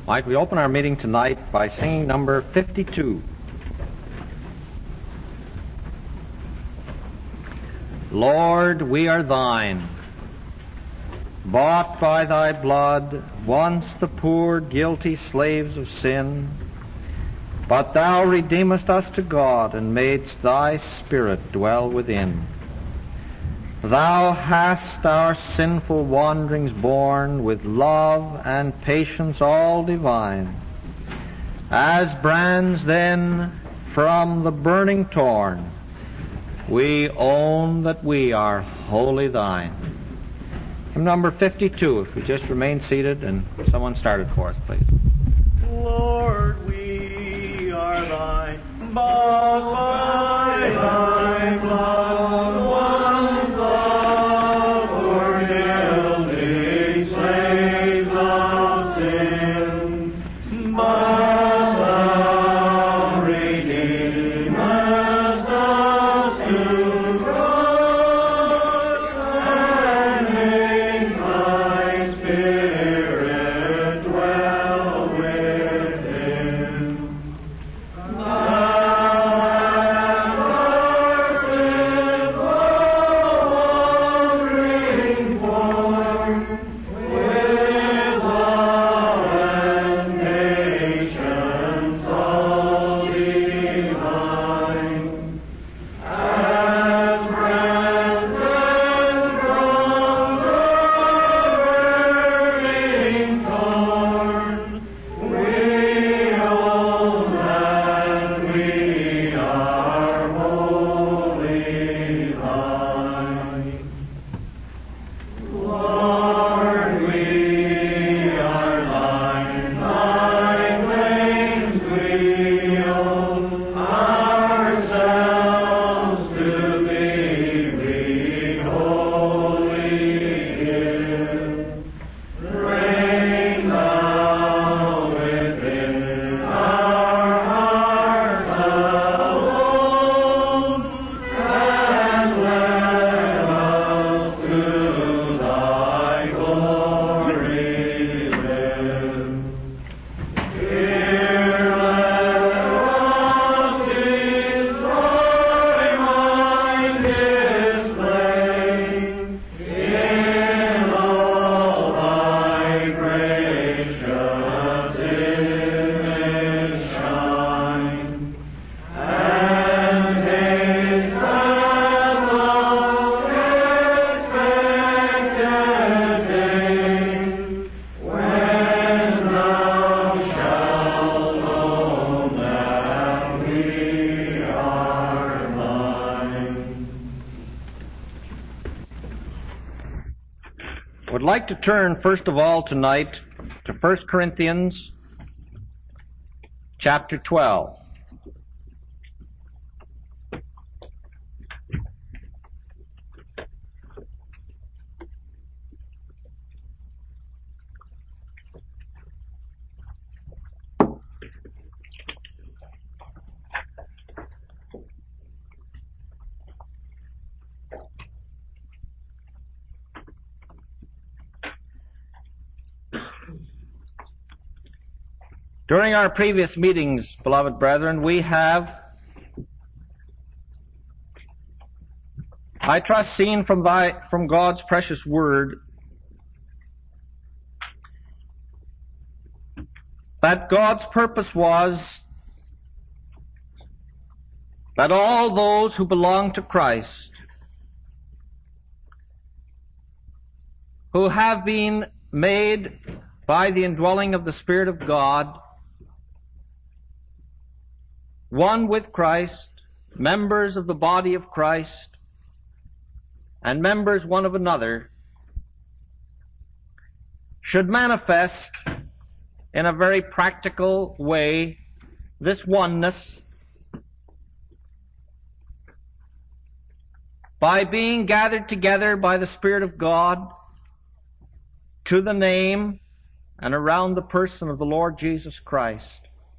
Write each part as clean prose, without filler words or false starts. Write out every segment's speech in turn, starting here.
Might we open our meeting tonight by singing number 52. Lord, we are thine, bought by thy blood, once the poor, guilty slaves of sin. But thou redeemest us to God, and madest thy Spirit dwell within. Thou hast our sinful wanderings borne, with love and patience all divine. As brands then from the burning torn, we own that we are wholly thine. Hymn number 52, if we just remain seated and someone start it for us, please. Lord, we are thine, bought by thy blood, once the poor guilty slaves of sin. But thou redeemest us to God, and makest thy Spirit dwell within. Would like to turn first of all tonight to 1 Corinthians chapter 12. During our previous meetings, beloved brethren, we have, I trust, seen from God's precious word that God's purpose was that all those who belong to Christ, who have been made by the indwelling of the Spirit of God, one with Christ, members of the body of Christ, and members one of another, should manifest in a very practical way this oneness by being gathered together by the Spirit of God to the name and around the person of the Lord Jesus Christ,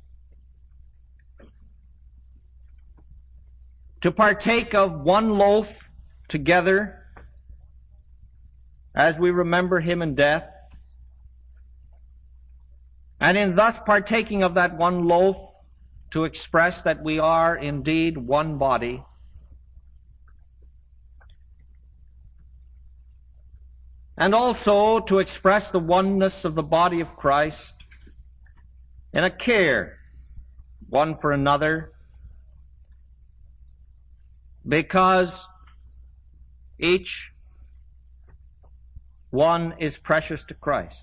to partake of one loaf together as we remember him in death, And in thus partaking of that one loaf, to express that we are indeed one body, and also to express the oneness of the body of Christ in a care one for another, because each one is precious to Christ.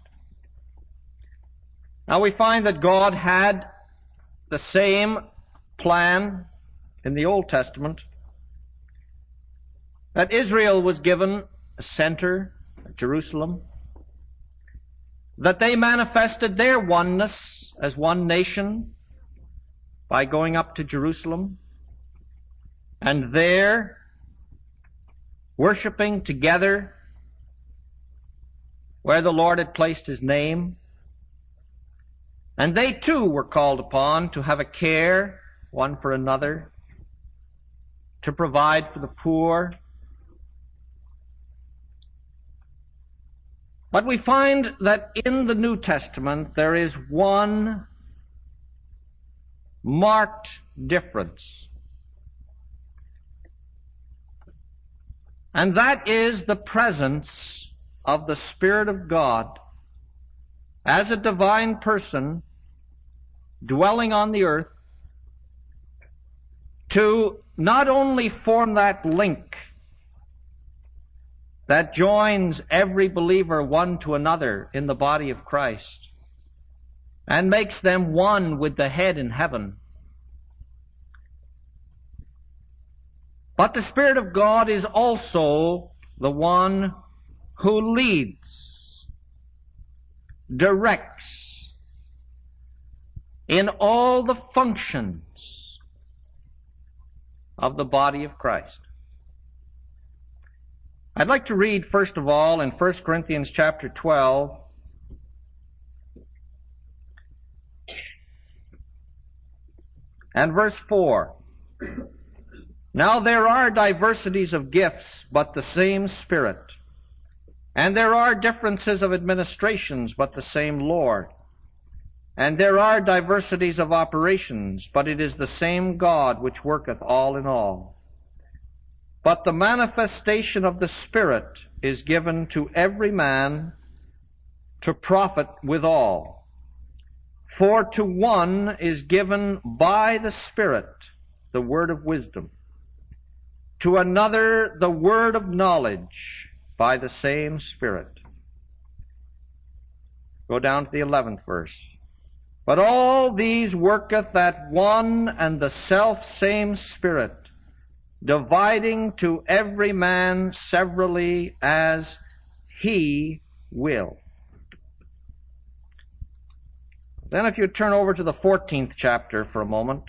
Now we find that God had the same plan in the Old Testament, that Israel was given a center at Jerusalem, that they manifested their oneness as one nation by going up to Jerusalem and there worshiping together where the Lord had placed His name. And they too were called upon to have a care one for another, to provide for the poor. But we find that in the New Testament there is one marked difference. And that is the presence of the Spirit of God as a divine person dwelling on the earth, to not only form that link that joins every believer one to another in the body of Christ and makes them one with the head in heaven, but the Spirit of God is also the one who leads, directs in all the functions of the body of Christ. I'd like to read first of all in 1 Corinthians chapter 12 and verse 4. Now there are diversities of gifts, but the same Spirit. And there are differences of administrations, but the same Lord. And there are diversities of operations, but it is the same God which worketh all in all. But the manifestation of the Spirit is given to every man to profit withal. For to one is given by the Spirit the word of wisdom, to another the word of knowledge by the same Spirit. Go down to the 11th verse. But all these worketh that one and the self-same Spirit, dividing to every man severally as He will. Then if you turn over to the 14th chapter for a moment.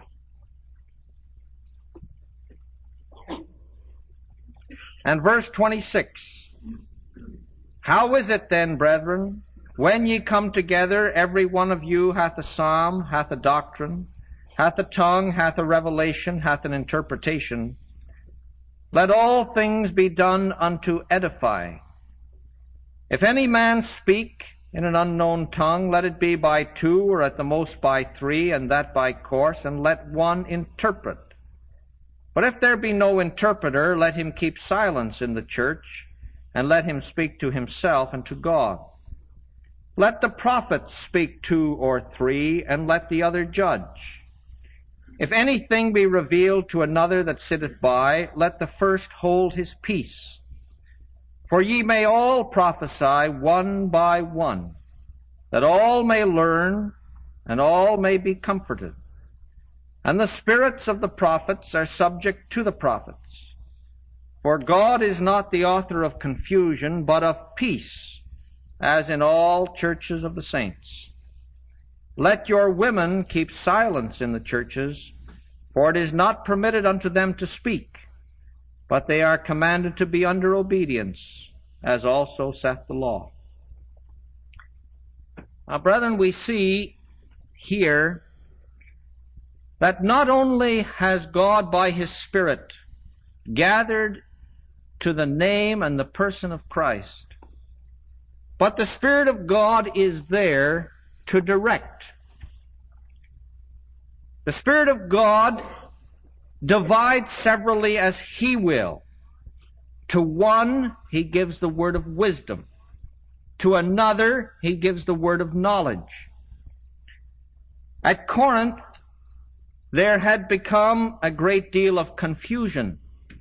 And verse 26. How is it then, brethren, when ye come together, every one of you hath a psalm, hath a doctrine, hath a tongue, hath a revelation, hath an interpretation? Let all things be done unto edifying. If any man speak in an unknown tongue, let it be by 2, or at the most by 3, and that by course, and let one interpret. But if there be no interpreter, let him keep silence in the church, and let him speak to himself and to God. Let the prophets speak 2 or 3, and let the other judge. If anything be revealed to another that sitteth by, let the first hold his peace. For ye may all prophesy one by one, that all may learn, and all may be comforted. And the spirits of the prophets are subject to the prophets. For God is not the author of confusion, but of peace, as in all churches of the saints. Let your women keep silence in the churches, for it is not permitted unto them to speak, but they are commanded to be under obedience, as also saith the law. Now, brethren, we see here that not only has God by His Spirit gathered to the name and the person of Christ, but the Spirit of God is there to direct. The Spirit of God divides severally as He will. To one, He gives the word of wisdom. To another, He gives the word of knowledge. At Corinth, there had become a great deal of confusion.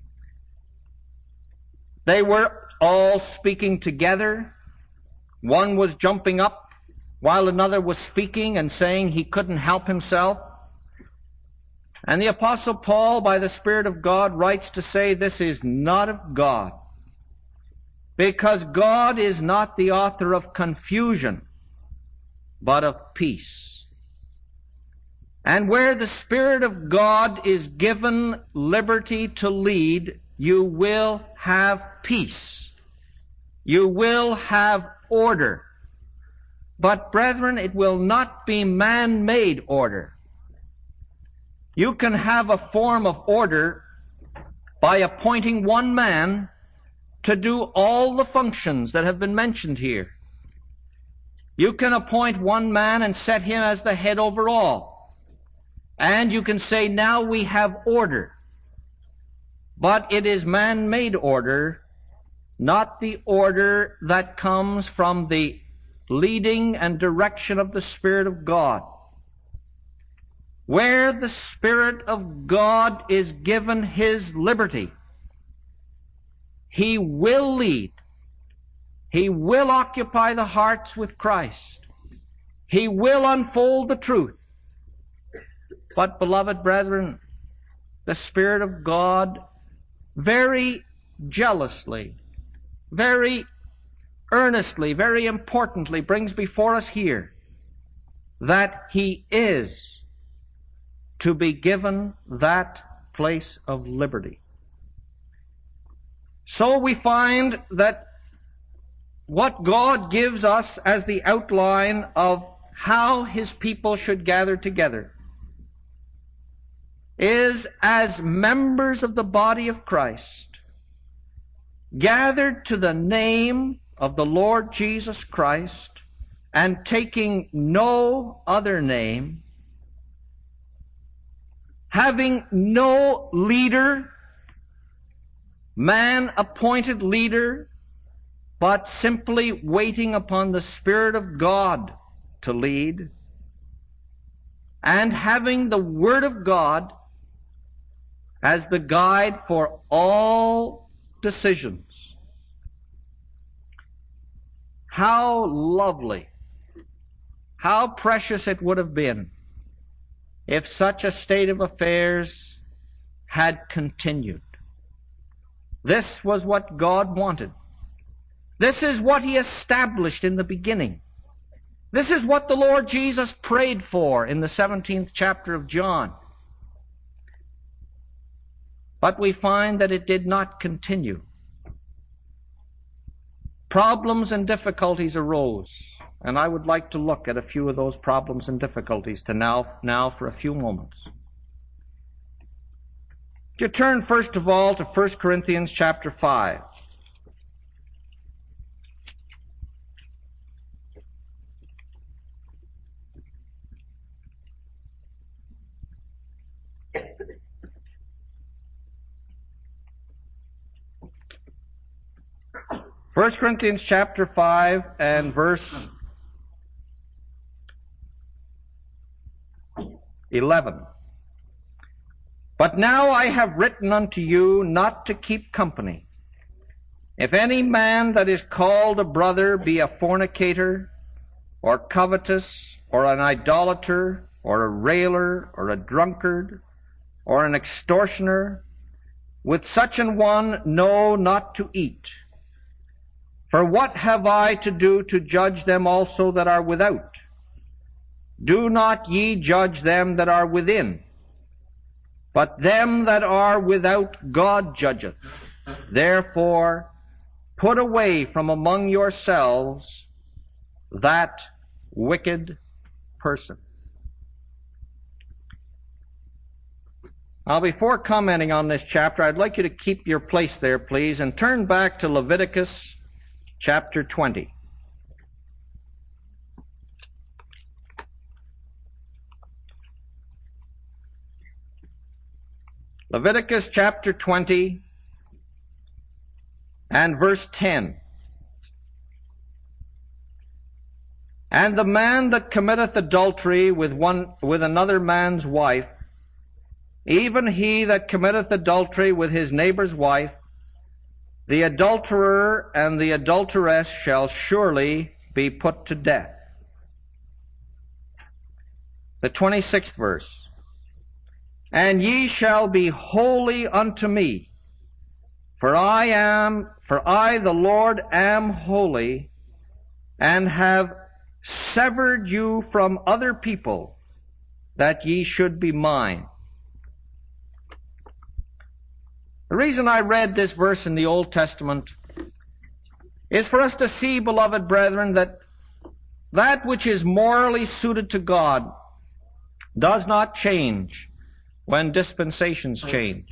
They were all speaking together. One was jumping up while another was speaking and saying he couldn't help himself. And the Apostle Paul, by the Spirit of God, writes to say this is not of God, because God is not the author of confusion, but of peace. And where the Spirit of God is given liberty to lead, you will have peace. You will have order. But, brethren, it will not be man-made order. You can have a form of order by appointing one man to do all the functions that have been mentioned here. You can appoint one man and set him as the head over all. And you can say, now we have order. But it is man-made order, not the order that comes from the leading and direction of the Spirit of God. Where the Spirit of God is given His liberty, He will lead. He will occupy the hearts with Christ. He will unfold the truth. But, beloved brethren, the Spirit of God very jealously, very earnestly, very importantly brings before us here that He is to be given that place of liberty. So we find that what God gives us as the outline of how His people should gather together is as members of the body of Christ, gathered to the name of the Lord Jesus Christ and taking no other name, having no leader, man-appointed leader, but simply waiting upon the Spirit of God to lead, and having the Word of God as the guide for all decisions. How lovely, how precious it would have been if such a state of affairs had continued. This was what God wanted. This is what He established in the beginning. This is what the Lord Jesus prayed for in the 17th chapter of John. But we find that it did not continue. Problems and difficulties arose. And I would like to look at a few of those problems and difficulties now for a few moments. You turn first of all to 1 Corinthians chapter 5. First Corinthians chapter 5 and verse 11. But now I have written unto you not to keep company. If any man that is called a brother be a fornicator, or covetous, or an idolater, or a railer, or a drunkard, or an extortioner, with such an one know not to eat. For what have I to do to judge them also that are without? Do not ye judge them that are within, but them that are without God judgeth. Therefore, put away from among yourselves that wicked person. Now, before commenting on this chapter, I'd like you to keep your place there, please, and turn back to Leviticus chapter 20. Leviticus chapter 20 and verse 10. And the man that committeth adultery with another man's wife, even he that committeth adultery with his neighbor's wife, the adulterer and the adulteress shall surely be put to death. The 26th verse. And ye shall be holy unto me, for I the Lord am holy, and have severed you from other people, that ye should be mine. The reason I read this verse in the Old Testament is for us to see, beloved brethren, that which is morally suited to God does not change when dispensations change.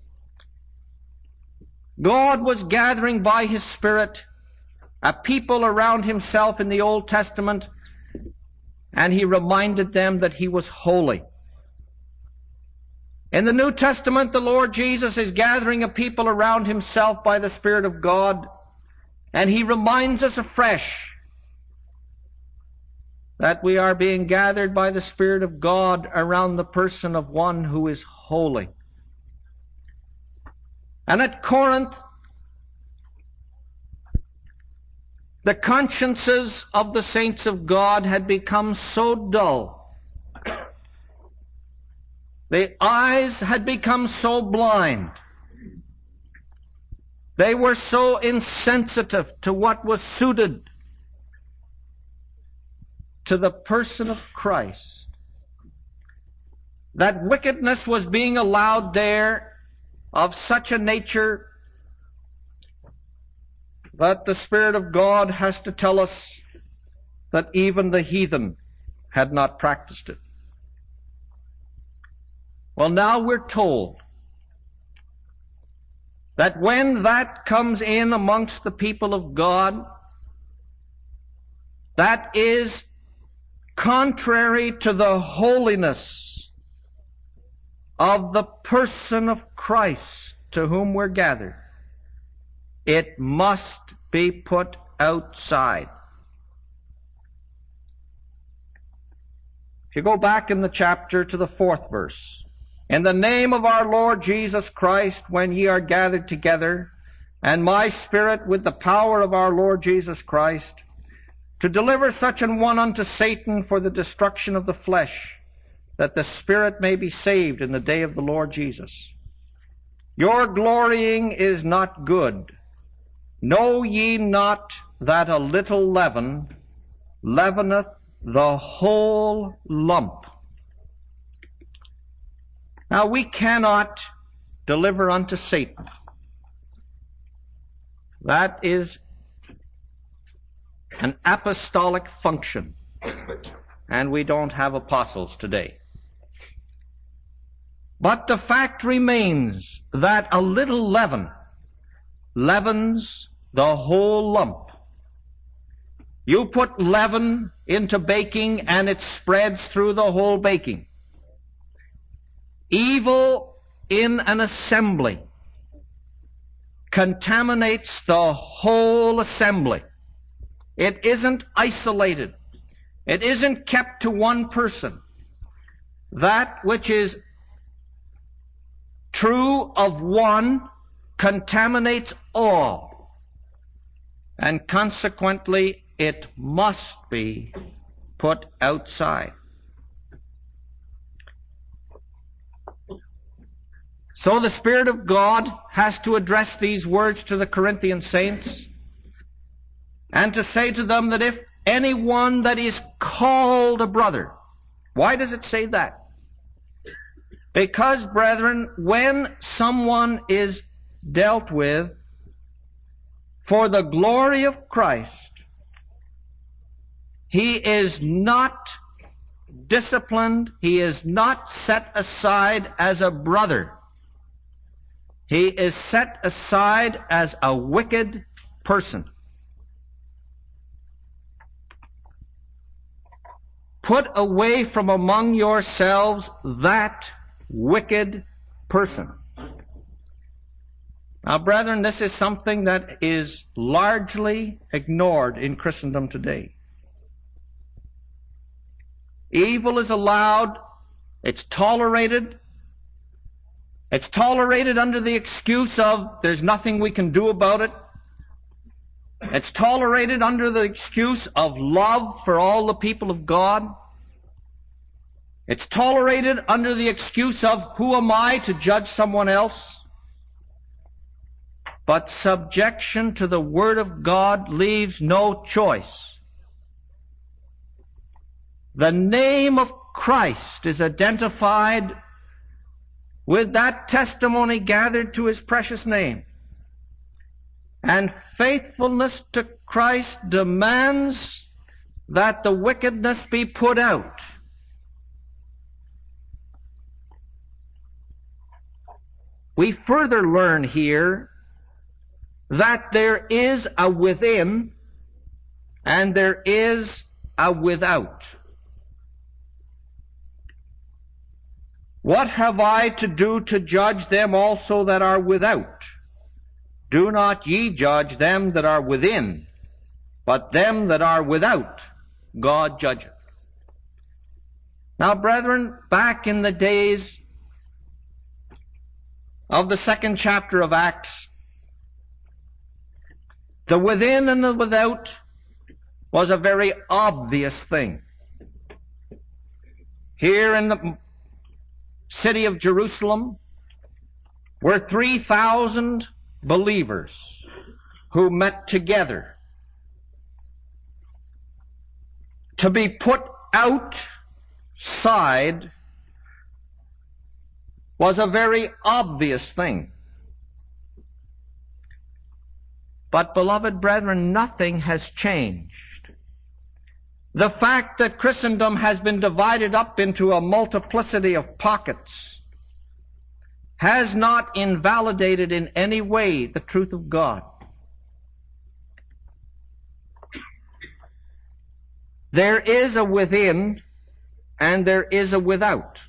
God was gathering by His Spirit a people around Himself in the Old Testament, and He reminded them that He was holy. In the New Testament, the Lord Jesus is gathering a people around Himself by the Spirit of God, and He reminds us afresh that we are being gathered by the Spirit of God around the person of one who is holy. And at Corinth, the consciences of the saints of God had become so dull. The eyes had become so blind. They were so insensitive to what was suited to the person of Christ, that wickedness was being allowed there of such a nature that the Spirit of God has to tell us that even the heathen had not practiced it. Well, now we're told that when that comes in amongst the people of God, that is contrary to the holiness of the person of Christ to whom we're gathered. It must be put outside. If you go back in the chapter to the 4th verse, in the name of our Lord Jesus Christ, when ye are gathered together, and my Spirit with the power of our Lord Jesus Christ, to deliver such an one unto Satan for the destruction of the flesh, that the Spirit may be saved in the day of the Lord Jesus. Your glorying is not good. Know ye not that a little leaven leaveneth the whole lump? Now we cannot deliver unto Satan. That is an apostolic function, and we don't have apostles today. But the fact remains that a little leaven leavens the whole lump. You put leaven into baking and it spreads through the whole baking. Evil in an assembly contaminates the whole assembly. It isn't isolated. It isn't kept to one person. That which is true of one contaminates all, and consequently it must be put outside. So the Spirit of God has to address these words to the Corinthian saints and to say to them that if anyone that is called a brother, why does it say that? Because, brethren, when someone is dealt with for the glory of Christ, he is not disciplined, he is not set aside as a brother. He is set aside as a wicked person. Put away from among yourselves that wicked person. Now, brethren, this is something that is largely ignored in Christendom today. Evil is allowed, it's tolerated. It's tolerated under the excuse of there's nothing we can do about it. It's tolerated under the excuse of love for all the people of God. It's tolerated under the excuse of who am I to judge someone else? But subjection to the Word of God leaves no choice. The name of Christ is identified with that testimony gathered to His precious name. And faithfulness to Christ demands that the wickedness be put out. We further learn here that there is a within and there is a without. What have I to do to judge them also that are without? Do not ye judge them that are within, but them that are without God judgeth. Now, brethren, back in the days of the 2nd chapter of Acts, the within and the without was a very obvious thing. Here in the city of Jerusalem were 3,000 believers who met together. To be put outside was a very obvious thing. But, beloved brethren, nothing has changed. The fact that Christendom has been divided up into a multiplicity of pockets has not invalidated in any way the truth of God. There is a within and there is a without.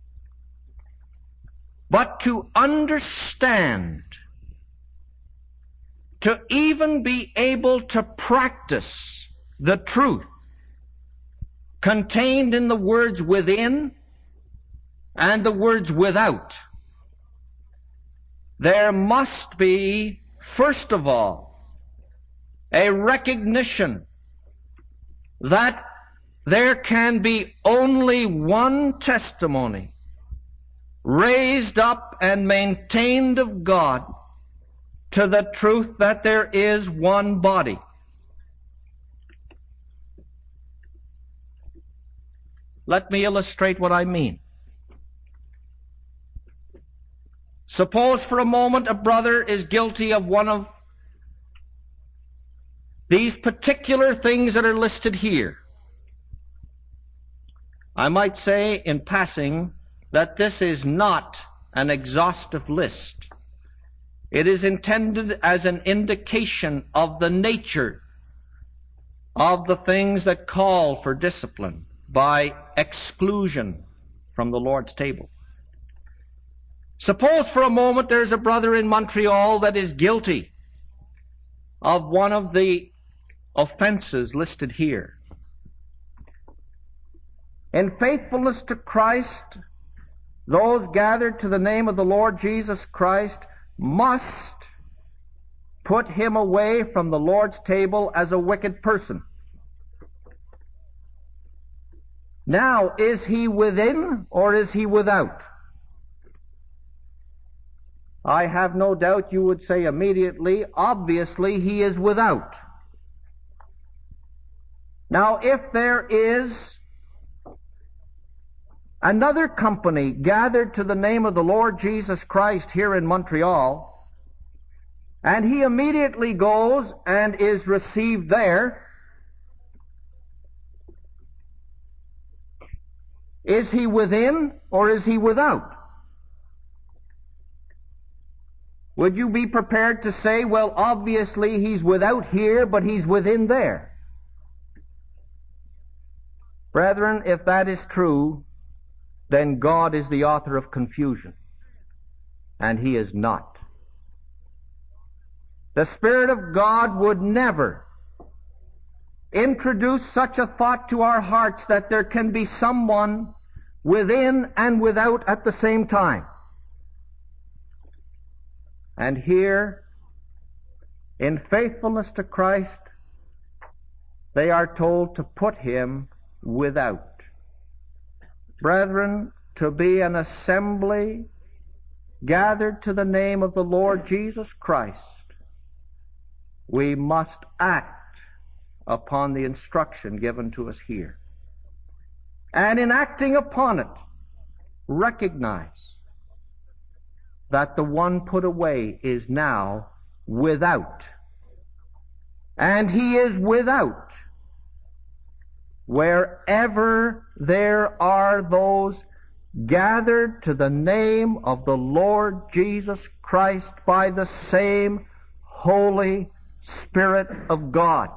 But to understand, to even be able to practice the truth contained in the words within and the words without, there must be, first of all, a recognition that there can be only one testimony raised up and maintained of God to the truth that there is one body. Let me illustrate what I mean. Suppose for a moment a brother is guilty of one of these particular things that are listed here. I might say in passing that this is not an exhaustive list. It is intended as an indication of the nature of the things that call for discipline by exclusion from the Lord's table. Suppose for a moment there's a brother in Montreal that is guilty of one of the offenses listed here. In faithfulness to Christ, those gathered to the name of the Lord Jesus Christ must put him away from the Lord's table as a wicked person. Now, is he within or is he without? I have no doubt you would say immediately, obviously he is without. Now, if there is another company gathered to the name of the Lord Jesus Christ here in Montreal, and he immediately goes and is received there, is he within or is he without? Would you be prepared to say, well, obviously he's without here, but he's within there? Brethren, if that is true, then God is the author of confusion. and he is not. The Spirit of God would never introduce such a thought to our hearts that there can be someone within and without at the same time. And here, in faithfulness to Christ, they are told to put him without. Brethren, to be an assembly gathered to the name of the Lord Jesus Christ, we must act upon the instruction given to us here. And in acting upon it, recognize that the one put away is now without. And he is without wherever there are those gathered to the name of the Lord Jesus Christ by the same Holy Spirit of God.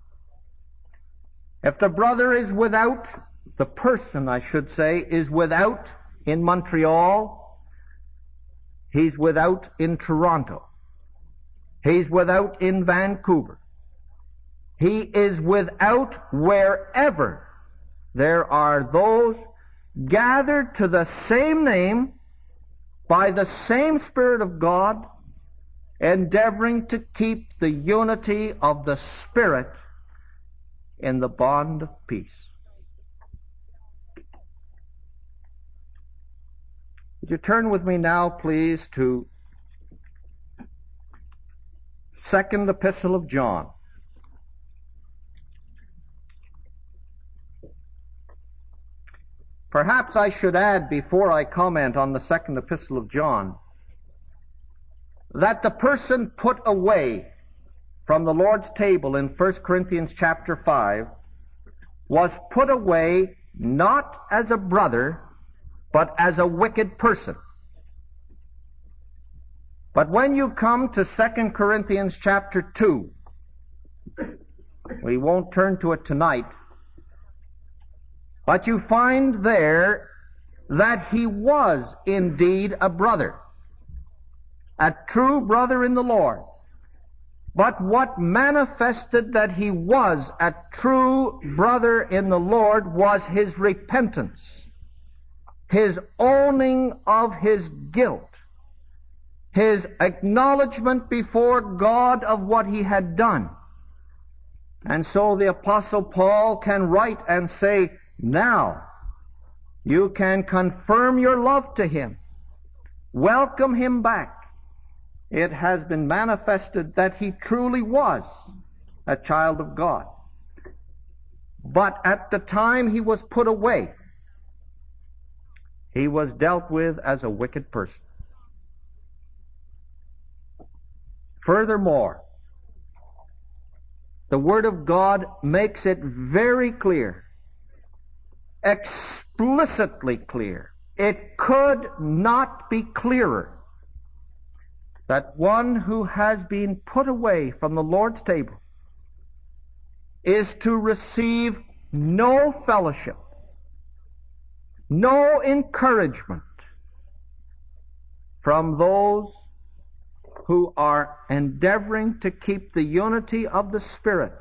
If the brother is without, the person, I should say, is without in Montreal, he's without in Toronto. He's without in Vancouver. He is without wherever there are those gathered to the same name by the same Spirit of God, endeavoring to keep the unity of the Spirit in the bond of peace. Would you turn with me now, please, to 2nd Epistle of John. Perhaps I should add, before I comment on the 2nd Epistle of John, that the person put away from the Lord's table in 1 Corinthians chapter 5 was put away not as a brother, but as a wicked person. But when you come to 2 Corinthians chapter 2, we won't turn to it tonight, but you find there that he was indeed a brother, a true brother in the Lord. But what manifested that he was a true brother in the Lord was his repentance, his owning of his guilt, his acknowledgement before God of what he had done. And so the Apostle Paul can write and say, now you can confirm your love to him, welcome him back. It has been manifested that he truly was a child of God. But at the time he was put away, he was dealt with as a wicked person. Furthermore, the Word of God makes it very clear, explicitly clear. It could not be clearer that one who has been put away from the Lord's table is to receive no fellowship, no encouragement from those who are endeavoring to keep the unity of the Spirit.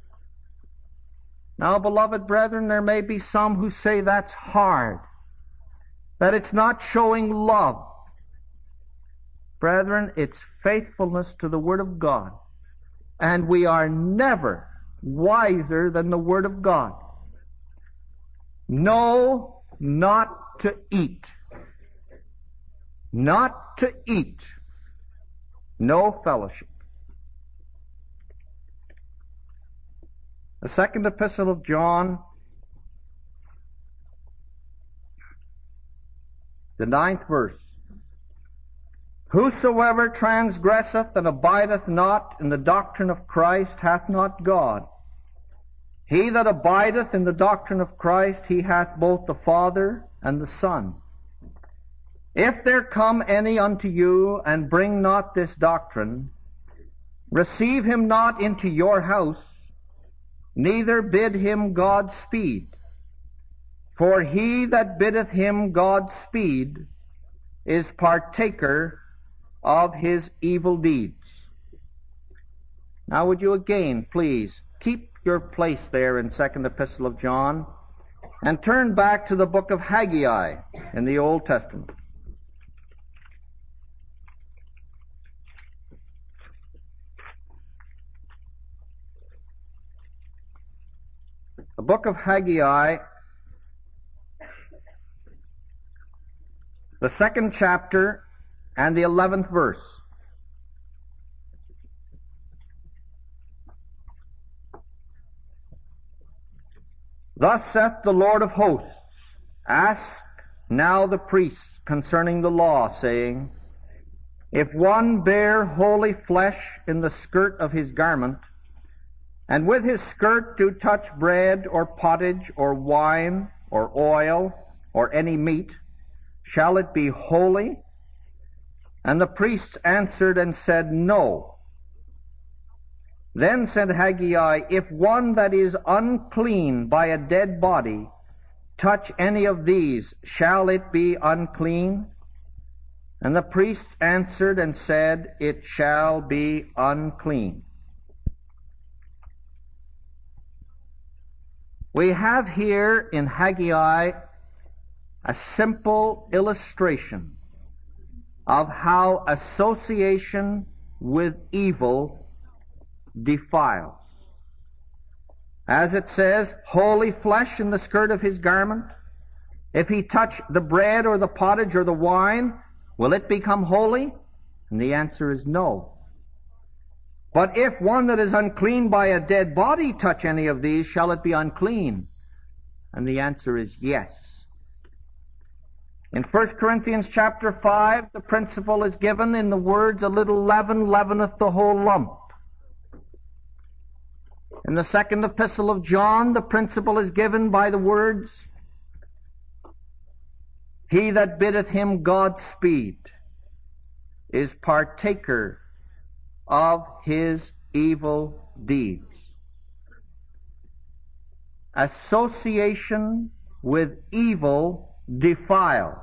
Now, beloved brethren, there may be some who say that's hard, that it's not showing love. Brethren, it's faithfulness to the Word of God. And we are never wiser than the Word of God. No, not to eat. Not to eat. No fellowship. The 2nd Epistle of John, the 9th verse. Whosoever transgresseth and abideth not in the doctrine of Christ hath not God. He that abideth in the doctrine of Christ, he hath both the Father and the Son. If there come any unto you and bring not this doctrine, receive him not into your house, neither bid him God speed. For he that biddeth him God speed is partaker of his evil deeds. Now would you again, please, keep your place there in 2nd Epistle of John and turn back to the book of Haggai in the Old Testament. The book of Haggai, the 2nd chapter and the 11th verse. Thus saith the Lord of hosts, ask now the priests concerning the law, saying, if one bear holy flesh in the skirt of his garment, and with his skirt do touch bread or pottage or wine or oil or any meat, shall it be holy? And the priests answered and said, no. Then said Haggai, if one that is unclean by a dead body touch any of these, shall it be unclean? And the priests answered and said, it shall be unclean. We have here in Haggai a simple illustration of how association with evil defiles. As it says, holy flesh in the skirt of his garment. If he touch the bread or the pottage or the wine, will it become holy? And the answer is no. But if one that is unclean by a dead body touch any of these, shall it be unclean? And the answer is yes. In 1 Corinthians chapter 5, the principle is given in the words, a little leaven leaveneth the whole lump. In the 2nd Epistle of John, the principle is given by the words, he that biddeth him Godspeed is partaker of his evil deeds. Association with evil defiles.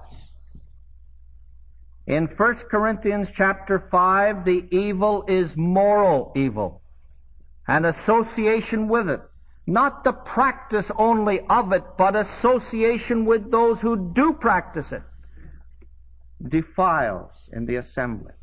In 1 Corinthians chapter 5, the evil is moral evil, and association with it. Not the practice only of it, but association with those who do practice it defiles in the assembly.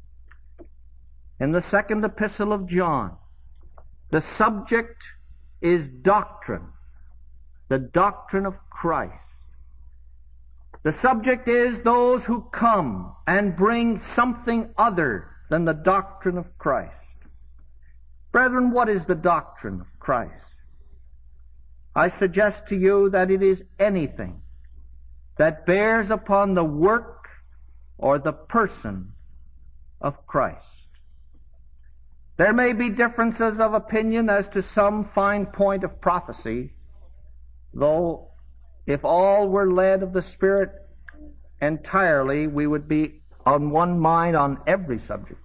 In the 2nd Epistle of John, the subject is doctrine, the doctrine of Christ. The subject is those who come and bring something other than the doctrine of Christ. Brethren, what is the doctrine of Christ? I suggest to you that it is anything that bears upon the work or the person of Christ. There may be differences of opinion as to some fine point of prophecy, though if all were led of the Spirit entirely, we would be on one mind on every subject.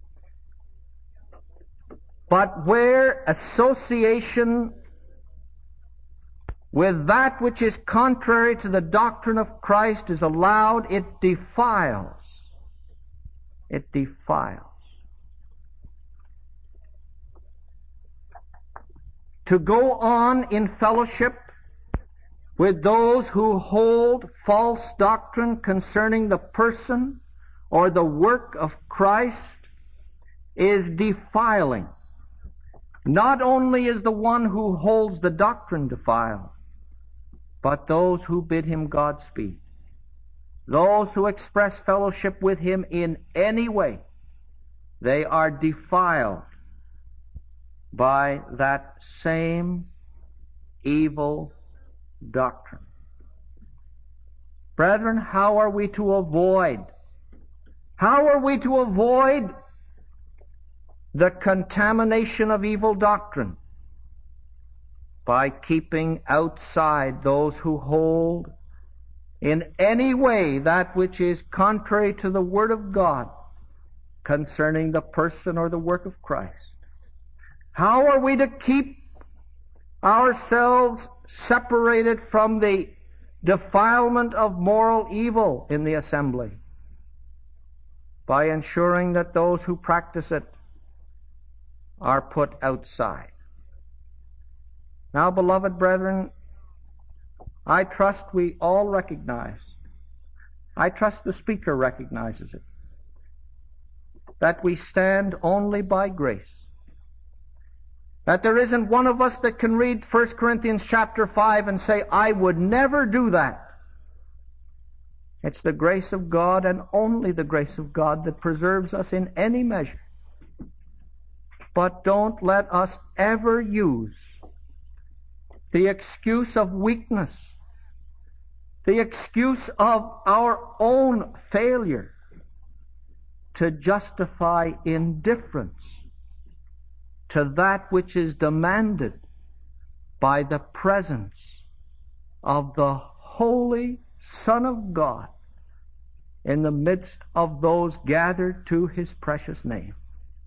But where association with that which is contrary to the doctrine of Christ is allowed, it defiles. It defiles. To go on in fellowship with those who hold false doctrine concerning the person or the work of Christ is defiling. Not only is the one who holds the doctrine defiled, but those who bid him Godspeed. Those who express fellowship with him in any way, they are defiled by that same evil doctrine. Brethren, how are we to avoid the contamination of evil doctrine? By keeping outside those who hold in any way that which is contrary to the Word of God concerning the person or the work of Christ. How are we to keep ourselves separated from the defilement of moral evil in the assembly? by ensuring that those who practice it are put outside. Now, beloved brethren, I trust we all recognize, I trust the speaker recognizes it, that we stand only by grace. That there isn't one of us that can read 1 Corinthians chapter 5 and say, I would never do that. It's the grace of God and only the grace of God that preserves us in any measure. But don't let us ever use the excuse of weakness, the excuse of our own failure, to justify indifference to that which is demanded by the presence of the Holy Son of God in the midst of those gathered to His precious name.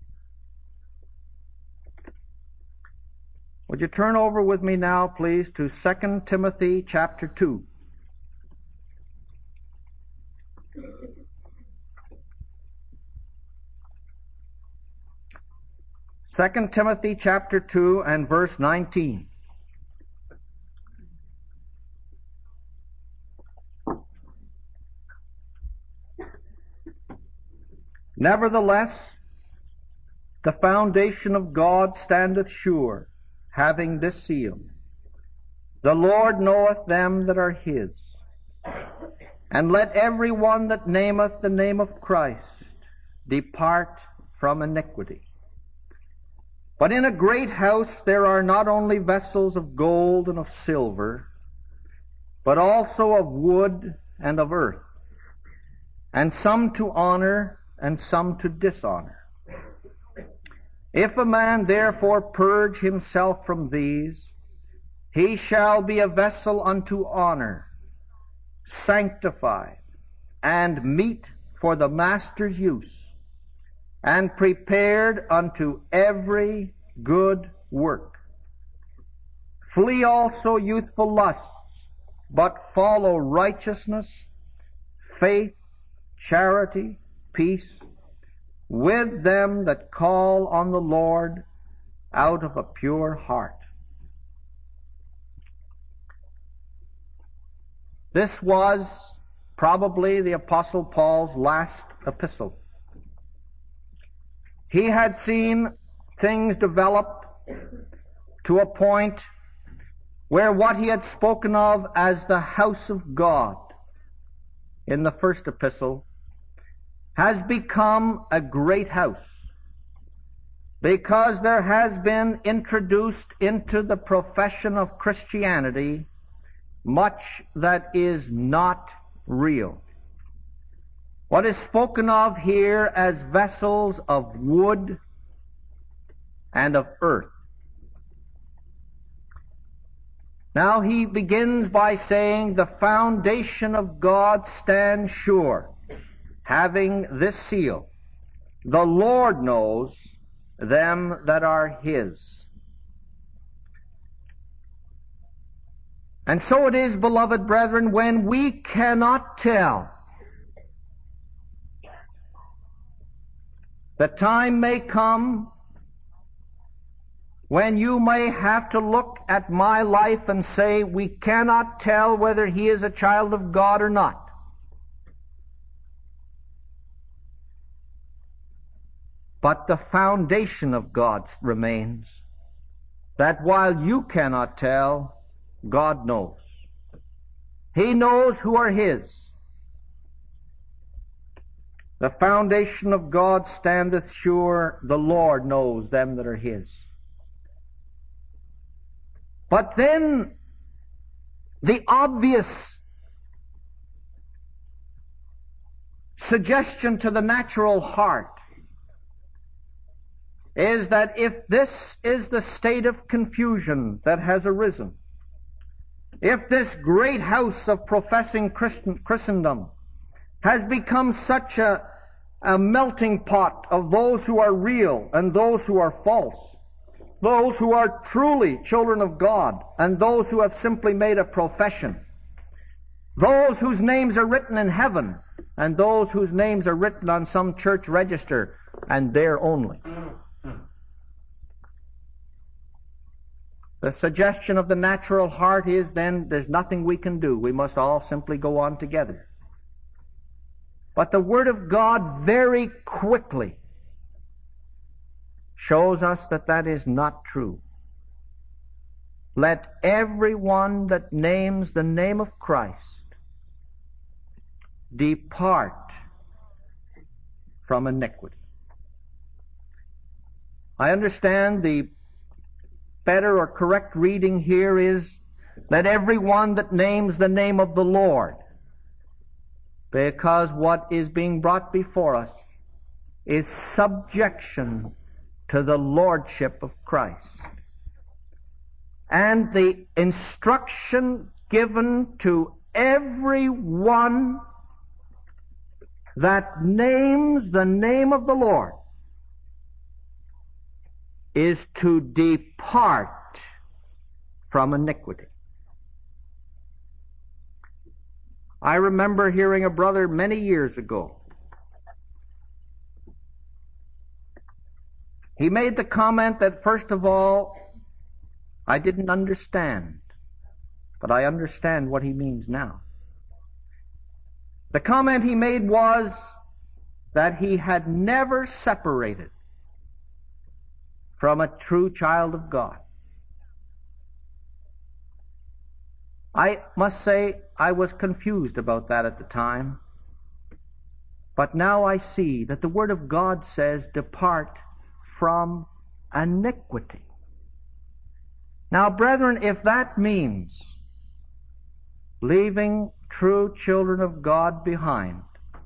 Would you turn over with me now, please, to 2 Timothy chapter 2. Second Timothy chapter 2 and verse 19. Nevertheless, the foundation of God standeth sure, having this seal: The Lord knoweth them that are His. And let every one that nameth the name of Christ depart from iniquity. But in a great house there are not only vessels of gold and of silver, but also of wood and of earth, and some to honor and some to dishonor. If a man therefore purge himself from these, he shall be a vessel unto honor, sanctified, and meet for the master's use, and prepared unto every good work. Flee also youthful lusts, but follow righteousness, faith, charity, peace, with them that call on the Lord out of a pure heart. This was probably the Apostle Paul's last epistle. He had seen things develop to a point where what he had spoken of as the house of God in the first epistle has become a great house, because there has been introduced into the profession of Christianity much that is not real. What is spoken of here as vessels of wood and of earth. Now he begins by saying, the foundation of God stands sure, having this seal: the Lord knows them that are His. And so it is, beloved brethren, when we cannot tell, the time may come when you may have to look at my life and say, we cannot tell whether he is a child of God or not. But the foundation of God remains, that while you cannot tell, God knows. He knows who are His. The foundation of God standeth sure, the Lord knows them that are His. But then, the obvious suggestion to the natural heart is that if this is the state of confusion that has arisen, if this great house of professing Christendom has become such a melting pot of those who are real and those who are false, those who are truly children of God and those who have simply made a profession, those whose names are written in heaven and those whose names are written on some church register, and there only. The suggestion of the natural heart is then there's nothing we can do. We must all simply go on together. But the Word of God very quickly shows us that that is not true. Let everyone that names the name of Christ depart from iniquity. I understand the better or correct reading here is, let everyone that names the name of the Lord, because what is being brought before us is subjection to the lordship of Christ. And the instruction given to everyone that names the name of the Lord is to depart from iniquity. I remember hearing a brother many years ago. He made the comment that, first of all, I didn't understand, but I understand what he means now. The comment he made was that he had never separated from a true child of God. I must say I was confused about that at the time, but now I see that the Word of God says, depart from iniquity. Now, brethren, if that means leaving true children of God behind,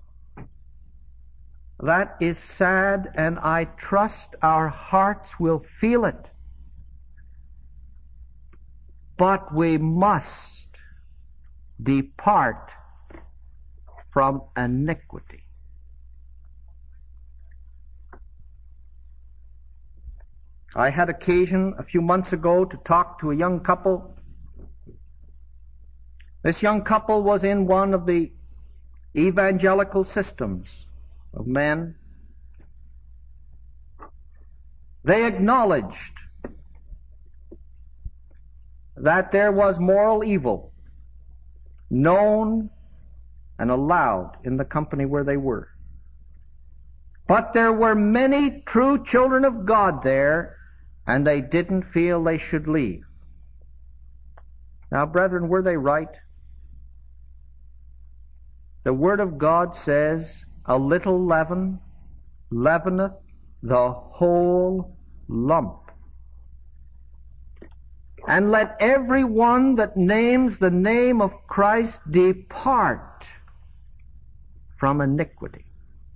that is sad, and I trust our hearts will feel it. But we must depart from iniquity. I had occasion a few months ago to talk to a young couple. This young couple was in one of the evangelical systems of men. They acknowledged that there was moral evil known and allowed in the company where they were. But there were many true children of God there, and they didn't feel they should leave. Now, brethren, were they right? The Word of God says, a little leaven leaveneth the whole lump. And let every one that names the name of Christ depart from iniquity.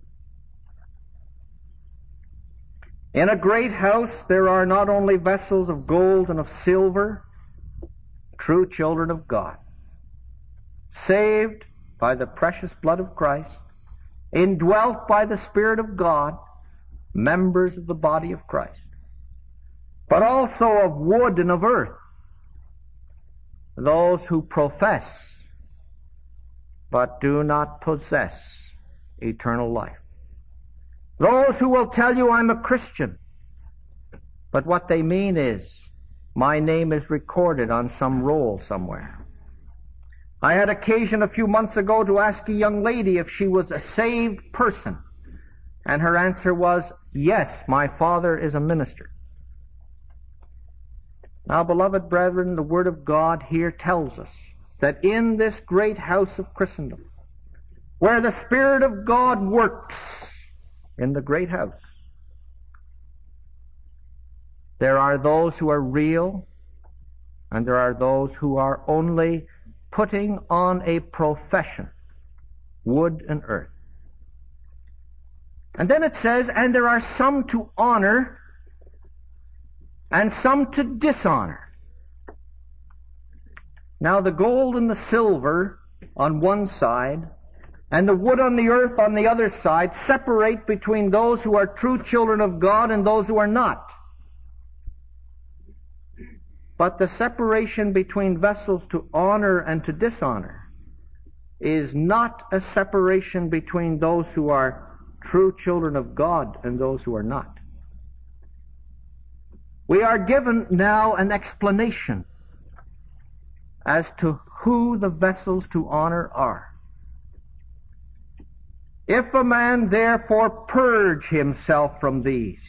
In a great house there are not only vessels of gold and of silver, true children of God, saved by the precious blood of Christ, indwelt by the Spirit of God, members of the body of Christ, but also of wood and of earth, those who profess but do not possess eternal life. Those who will tell you, I'm a Christian, but what they mean is, my name is recorded on some roll somewhere. I had occasion a few months ago to ask a young lady if she was a saved person, and her answer was, yes, my father is a minister. Now, beloved brethren, the Word of God here tells us that in this great house of Christendom, where the Spirit of God works in the great house, there are those who are real, and there are those who are only putting on a profession, wood and earth. And then it says, and there are some to honor and some to dishonor. Now the gold and the silver on one side and the wood on the earth on the other side separate between those who are true children of God and those who are not. But the separation between vessels to honor and to dishonor is not a separation between those who are true children of God and those who are not. We are given now an explanation as to who the vessels to honor are. If a man therefore purge himself from these,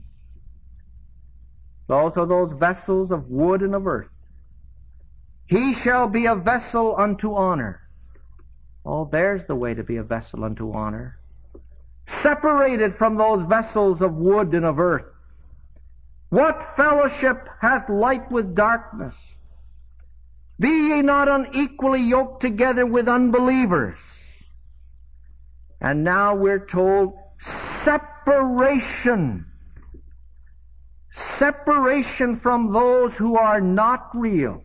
those are those vessels of wood and of earth, he shall be a vessel unto honor. Oh, there's the way to be a vessel unto honor. Separated from those vessels of wood and of earth. What fellowship hath light with darkness? Be ye not unequally yoked together with unbelievers. And now we're told separation. Separation from those who are not real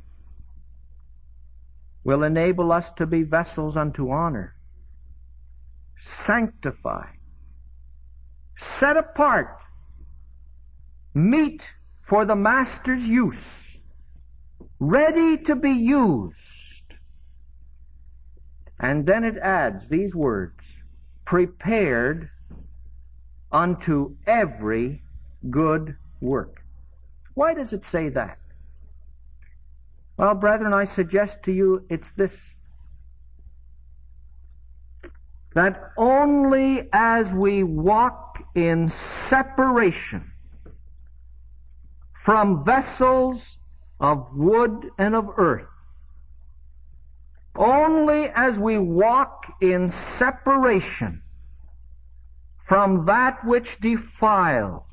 will enable us to be vessels unto honor. Sanctified. Set apart. Meet for the Master's use. Ready to be used. And then it adds these words, prepared unto every good work. Why does it say that? Well, brethren, I suggest to you it's this, that only as we walk in separation from vessels of wood and of earth, only as we walk in separation from that which defiles,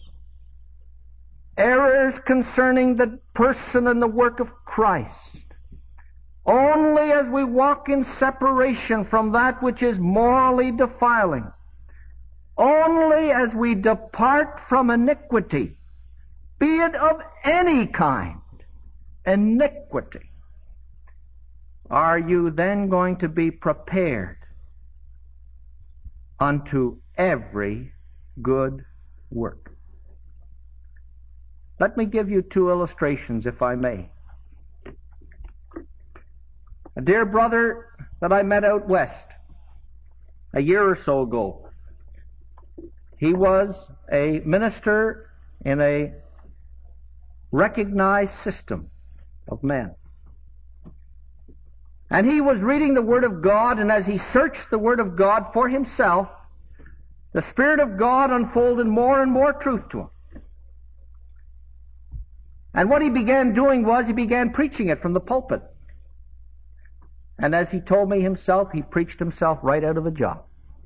errors concerning the person and the work of Christ, only as we walk in separation from that which is morally defiling, only as we depart from iniquity, be it of any kind, iniquity, are you then going to be prepared unto every good work. Let me give you two illustrations, if I may. A dear brother that I met out west a year or so ago. He was a minister in a recognized system of men. And he was reading the Word of God, and as he searched the Word of God for himself, the Spirit of God unfolded more and more truth to him. And what he began doing was he began preaching it from the pulpit. And as he told me himself, he preached himself right out of a job.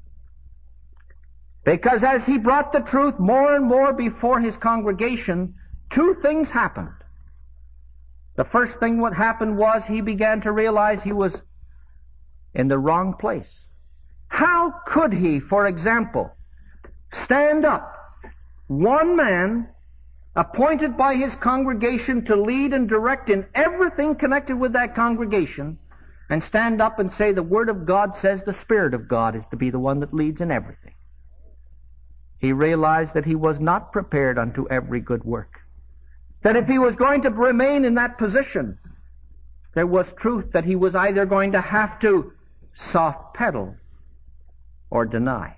Because as he brought the truth more and more before his congregation, two things happened. The first thing what happened was he began to realize he was in the wrong place. How could he, for example, stand up, one man appointed by his congregation to lead and direct in everything connected with that congregation, and stand up and say the Word of God says the Spirit of God is to be the one that leads in everything? He realized that he was not prepared unto every good work. That if he was going to remain in that position, there was truth that he was either going to have to soft pedal or deny.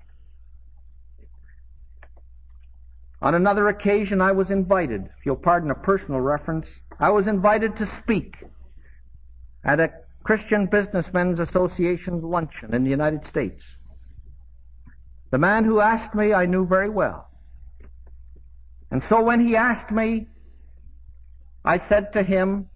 On another occasion, I was invited, if you'll pardon a personal reference, I was invited to speak at a Christian Businessmen's Association luncheon in the United States. The man who asked me, I knew very well. And so when he asked me, I said to him,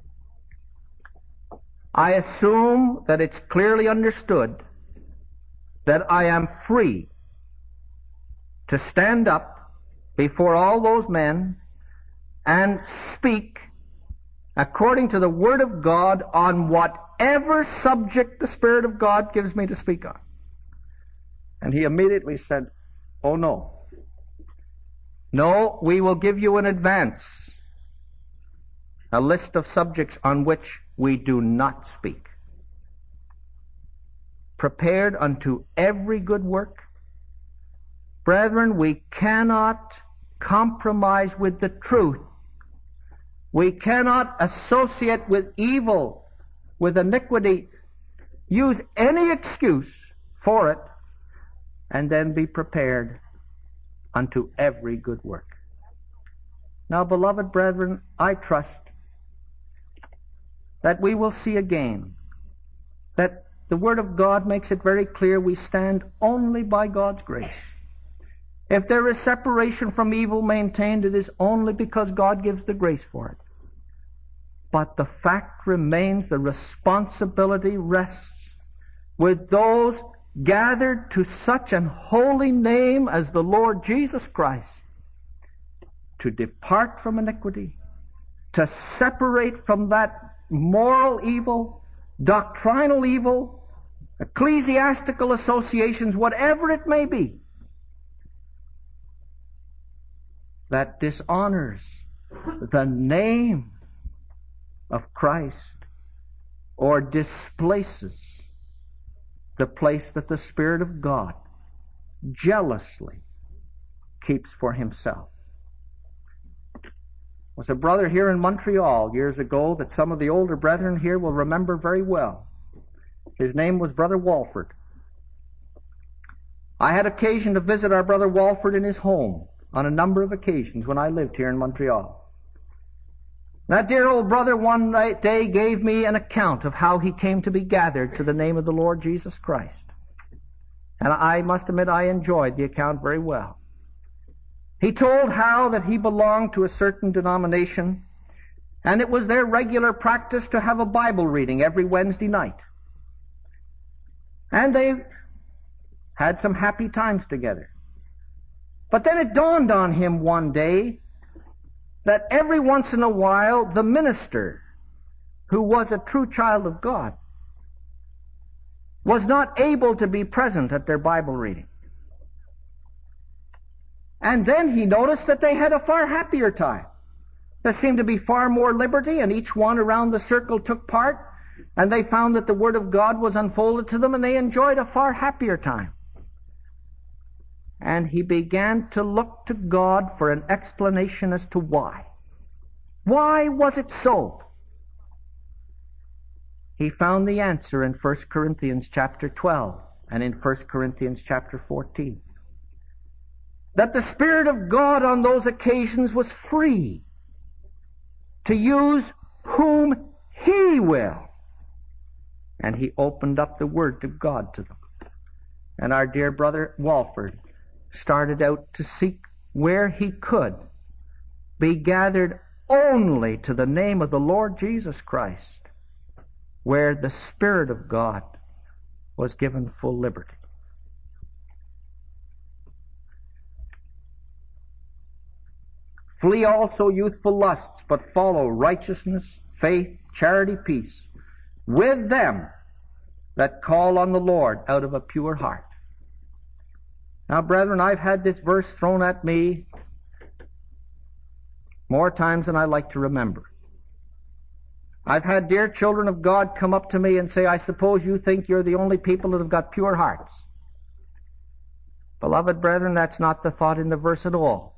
I assume that it's clearly understood that I am free to stand up before all those men and speak according to the Word of God on whatever subject the Spirit of God gives me to speak on. And he immediately said, oh no. No, we will give you in advance a list of subjects on which we do not speak. Prepared unto every good work. Brethren, we cannot compromise with the truth. We cannot associate with evil, with iniquity, use any excuse for it, and then be prepared unto every good work. Now, beloved brethren, I trust that we will see again that the Word of God makes it very clear we stand only by God's grace. If there is separation from evil maintained, it is only because God gives the grace for it. But the fact remains, the responsibility rests with those gathered to such an holy name as the Lord Jesus Christ, to depart from iniquity, to separate from that moral evil, doctrinal evil, ecclesiastical associations, whatever it may be, that dishonors the name of Christ or displaces the place that the Spirit of God jealously keeps for himself. There was a brother here in Montreal years ago that some of the older brethren here will remember very well. His name was Brother Walford. I had occasion to visit our Brother Walford in his home on a number of occasions when I lived here in Montreal. That dear old brother one day gave me an account of how he came to be gathered to the name of the Lord Jesus Christ. And I must admit I enjoyed the account very well. He told how that he belonged to a certain denomination, and it was their regular practice to have a Bible reading every Wednesday night. And they had some happy times together. But then it dawned on him one day that every once in a while the minister, who was a true child of God, was not able to be present at their Bible reading. And then he noticed that they had a far happier time. There seemed to be far more liberty, and each one around the circle took part, and they found that the Word of God was unfolded to them, and they enjoyed a far happier time. And he began to look to God for an explanation as to why. Why was it so? He found the answer in 1 Corinthians chapter 12 and in 1 Corinthians chapter 14. That the Spirit of God on those occasions was free to use whom He will. And He opened up the Word of God to them. And our dear brother Walford started out to seek where he could be gathered only to the name of the Lord Jesus Christ, where the Spirit of God was given full liberty. Flee also youthful lusts, but follow righteousness, faith, charity, peace, with them that call on the Lord out of a pure heart. Now, brethren, I've had this verse thrown at me more times than I like to remember. I've had dear children of God come up to me and say, I suppose you think you're the only people that have got pure hearts. Beloved brethren, that's not the thought in the verse at all.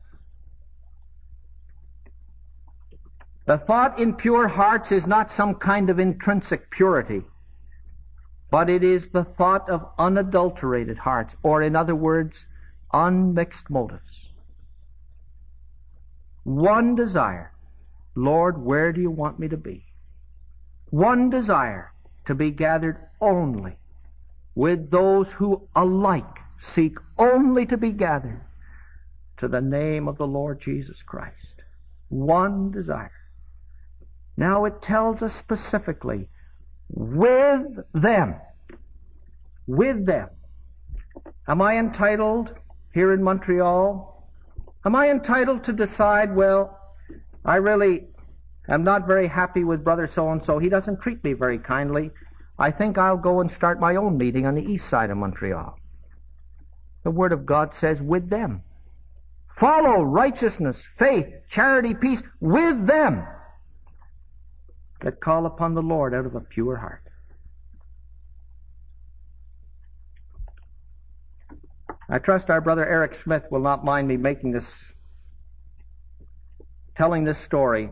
The thought in pure hearts is not some kind of intrinsic purity, but it is the thought of unadulterated hearts, or in other words, unmixed motives. One desire, Lord, where do you want me to be? One desire, to be gathered only with those who alike seek only to be gathered to the name of the Lord Jesus Christ. One desire. Now it tells us specifically, with them. With them. Am I entitled, here in Montreal, am I entitled to decide, well, I really am not very happy with brother so-and-so. He doesn't treat me very kindly. I think I'll go and start my own meeting on the east side of Montreal. The Word of God says, with them. Follow righteousness, faith, charity, peace, with them that call upon the Lord out of a pure heart. I trust our brother Eric Smith will not mind me telling this story.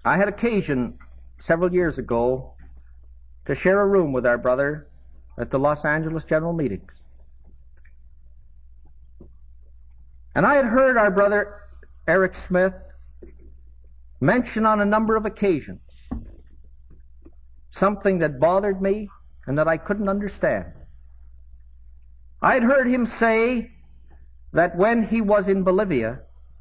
I had occasion several years ago to share a room with our brother at the Los Angeles General Meetings. And I had heard our brother Eric Smith mention on a number of occasions something that bothered me and that I couldn't understand. I had heard him say that when he was in Bolivia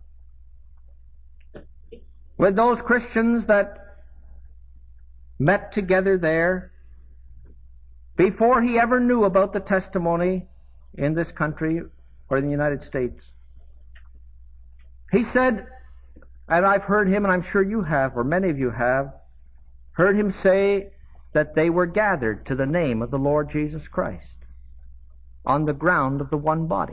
with those Christians that met together there, before he ever knew about the testimony in this country or in the United States, he said, and I've heard him, and I'm sure you have, or many of you have, heard him say that they were gathered to the name of the Lord Jesus Christ on the ground of the one body.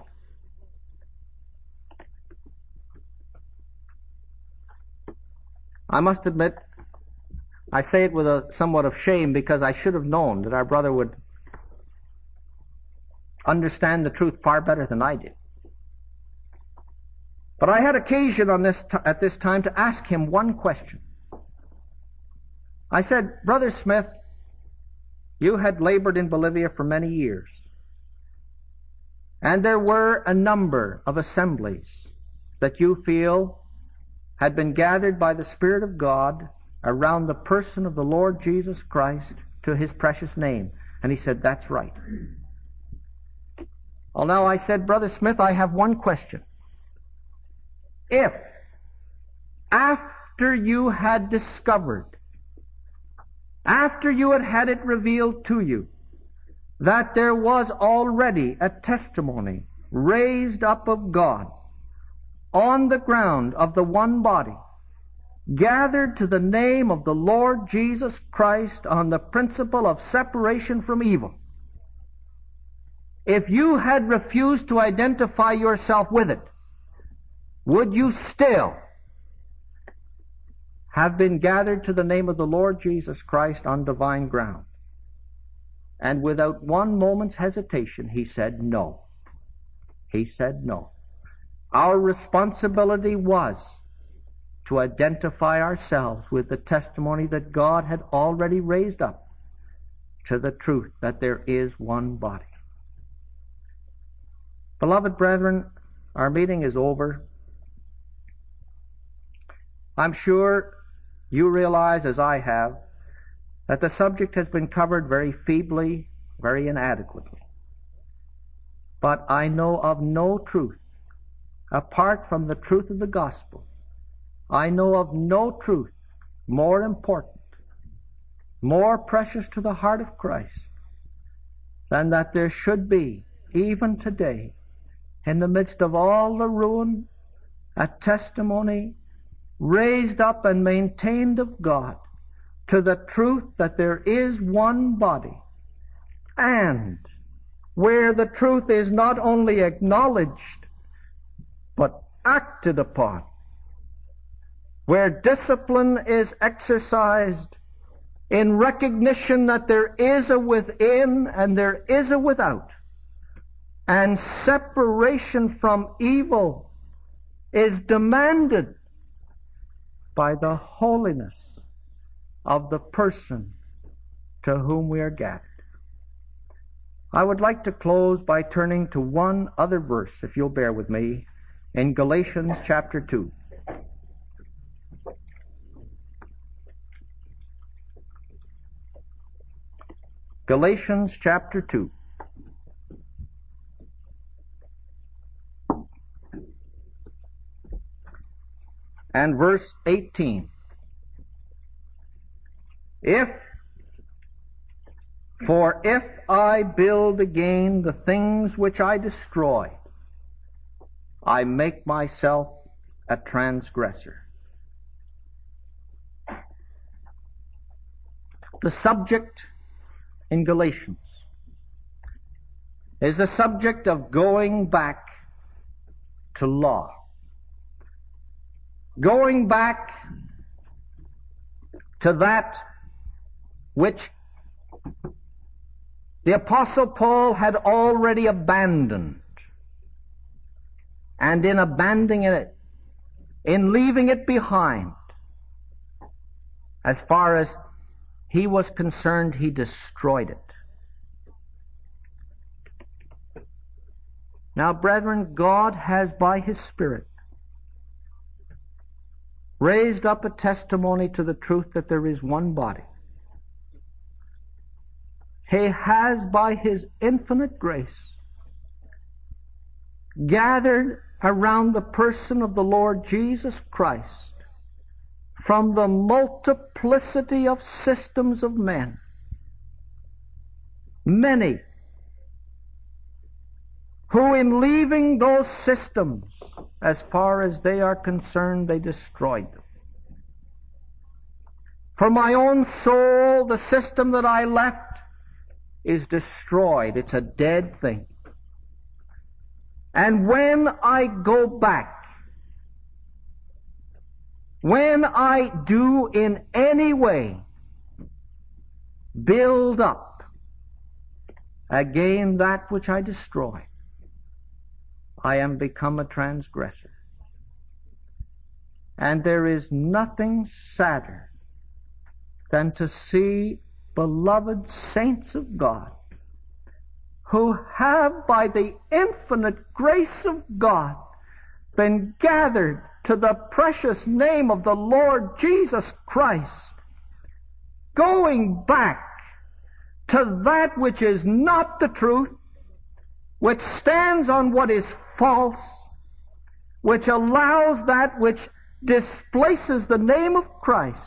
I must admit, I say it with a somewhat of shame, because I should have known that our brother would understand the truth far better than I did. But I had occasion at this time to ask him one question. I said, Brother Smith, you had labored in Bolivia for many years, and there were a number of assemblies that you feel had been gathered by the Spirit of God around the person of the Lord Jesus Christ to His precious name. And he said, that's right. Well, now I said, Brother Smith, I have one question. If, after you had discovered, after you had had it revealed to you, that there was already a testimony raised up of God on the ground of the one body, gathered to the name of the Lord Jesus Christ on the principle of separation from evil, if you had refused to identify yourself with it, would you still have been gathered to the name of the Lord Jesus Christ on divine ground? And without one moment's hesitation, he said no. He said no. Our responsibility was to identify ourselves with the testimony that God had already raised up to the truth that there is one body. Beloved brethren, our meeting is over. I'm sure you realize, as I have, that the subject has been covered very feebly, very inadequately. But I know of no truth, apart from the truth of the gospel, I know of no truth more important, more precious to the heart of Christ, than that there should be, even today, in the midst of all the ruin, a testimony raised up and maintained of God to the truth that there is one body, and where the truth is not only acknowledged but acted upon, where discipline is exercised in recognition that there is a within and there is a without, and separation from evil is demanded by the holiness of the person to whom we are gathered. I would like to close by turning to one other verse, if you'll bear with me, in Galatians chapter 2. Galatians chapter 2. And verse 18. If I build again the things which I destroy, I make myself a transgressor. The subject in Galatians is the subject of going back to law. Going back to that which the Apostle Paul had already abandoned. And in abandoning it, in leaving it behind, As far as he was concerned, he destroyed it. Now, brethren, God has by His Spirit raised up a testimony to the truth that there is one body. He has by His infinite grace gathered around the person of the Lord Jesus Christ from the multiplicity of systems of men, many who in leaving those systems, as far as they are concerned, they destroyed them. For my own soul, the system that I left is destroyed. It's a dead thing. And when I go back, when I do in any way build up again that which I destroyed, I am become a transgressor. And there is nothing sadder than to see beloved saints of God who have by the infinite grace of God been gathered to the precious name of the Lord Jesus Christ, going back to that which is not the truth, which stands on what is false, which allows that which displaces the name of Christ,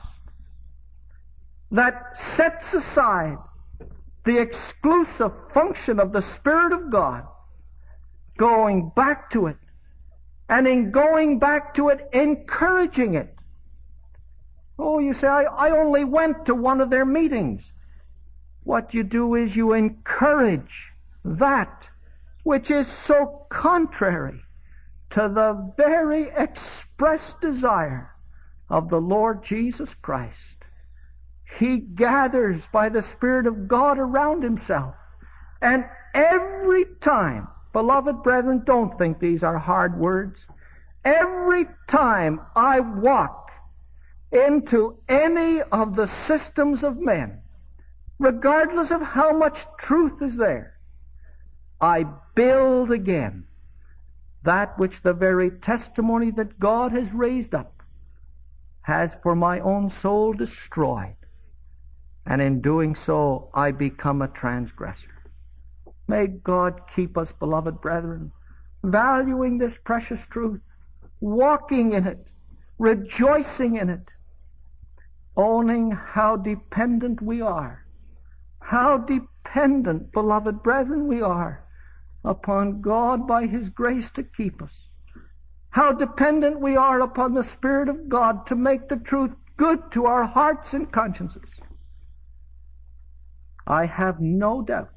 that sets aside the exclusive function of the Spirit of God, going back to it, and in going back to it, encouraging it. Oh, you say, I only went to one of their meetings. What you do is you encourage that which is so contrary to the very expressed desire of the Lord Jesus Christ. He gathers by the Spirit of God around Himself. And every time, beloved brethren, don't think these are hard words. Every time I walk into any of the systems of men, regardless of how much truth is there, I build again that which the very testimony that God has raised up has for my own soul destroyed. And in doing so, I become a transgressor. May God keep us, beloved brethren, valuing this precious truth, walking in it, rejoicing in it, owning how dependent we are. How dependent, beloved brethren, we are upon God by His grace to keep us. How dependent we are upon the Spirit of God to make the truth good to our hearts and consciences. I have no doubt.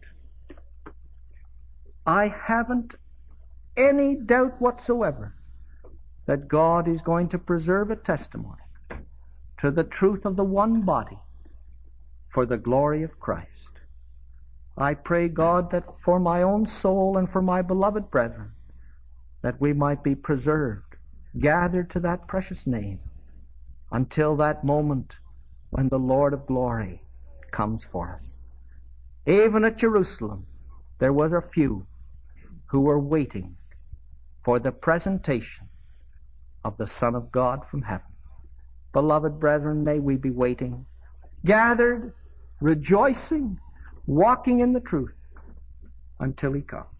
I haven't any doubt whatsoever that God is going to preserve a testimony to the truth of the one body for the glory of Christ. I pray, God, that for my own soul and for my beloved brethren, that we might be preserved, gathered to that precious name, until that moment when the Lord of glory comes for us. Even at Jerusalem, there was a few who were waiting for the presentation of the Son of God from heaven. Beloved brethren, may we be waiting, gathered, rejoicing, walking in the truth until He comes.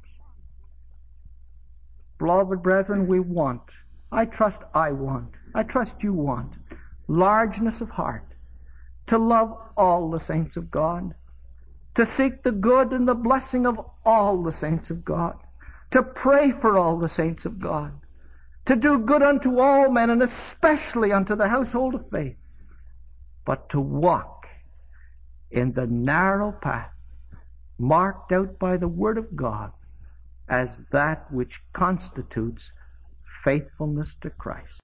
Beloved brethren, we want, I trust you want, largeness of heart, to love all the saints of God, to seek the good and the blessing of all the saints of God, to pray for all the saints of God, to do good unto all men, and especially unto the household of faith, but to walk in the narrow path marked out by the Word of God as that which constitutes faithfulness to Christ.